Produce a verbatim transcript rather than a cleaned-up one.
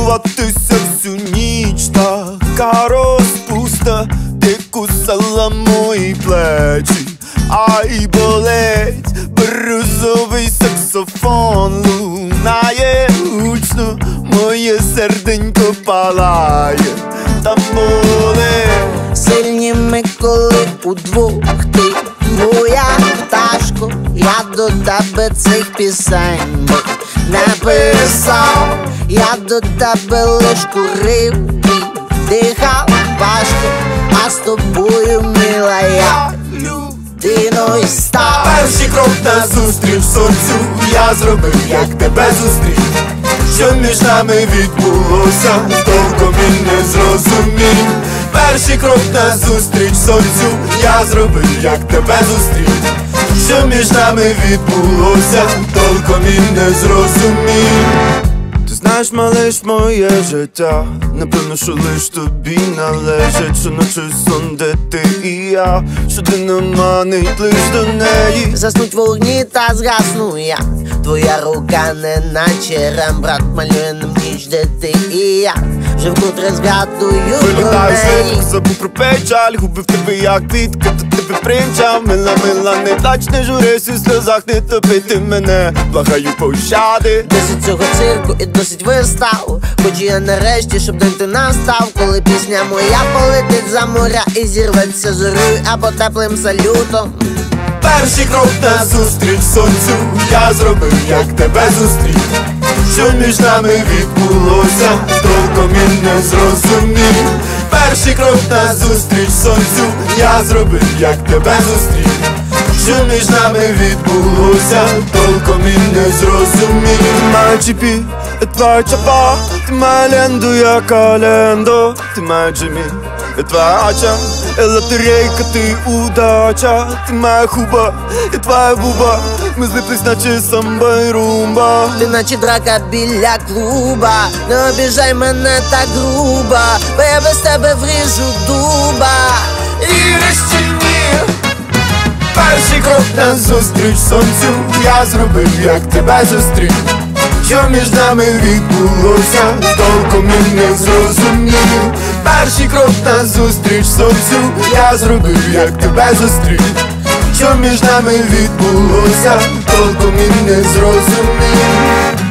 цілуватися всю ніч, така розпуста, ти кусала мої плечі, ай болить, брюзовий саксофон лунає гучно, моє серденько палає, та болить. Сильні ми коли удвох, ти моя пташко, я до тебе цих пісень не писав, я до тебе лиш курив і дихав важко, а з тобою, мила, я людиною став. Перший крок назустріч сонцю я зробив, як тебе зустрів. Що між нами відбулося, толком і не зрозумів. Перший крок назустріч сонцю я зробив, як тебе зустрів. Що між нами відбулося, толком і не зрозумів. Ти знаєш, малиш, моє життя, напевно, що лиш тобі належить. Щоночі сон, де ти і я, щоденно манить лиш до неї. Заснуть вогні та згасну я, твоя рука не наче Рембрандт малює нам ніч, де ти і я, вже вкотре згадую про Вилітаю неї. світ, забув про печаль, губив тебе як квітка, то тебе примчав. Мила, мила, не плач, не журись, у сльозах не топити мене, благаю пощади. Досить цього цирку і досить вистав, хочу я нарешті, щоб день ти настав, коли пісня моя полетить за моря і зірветься зорою або теплим салютом. Перший крок назустріч сонцю я зробив, як тебе зустрів. Що між нами відбулося, толком і не зрозумів. Перший крок назустріч сонцю я зробив, як тебе зустрів. Що між нами відбулося, толком і не зрозумів. Моя чіпі, твоя чапа, ти моя ленду, я календо. Ти моя Джимі, твоя ача, лотерейка, ти удача. Ти моя хуба, і твоя буба, ми злиплись, наче самба і румба. Ти наче драка біля клуба, не обіжай мене так грубо, бо я без тебе вріжу дуба. Віриш чи ні? Перший крок назустріч сонцю я зробив, як тебе зустрів. Що між нами відбулося, толком і не зрозумів. Перший крок назустріч сонцю я зробив, як тебе зустрів. Що між нами відбулося, толком і не зрозумів.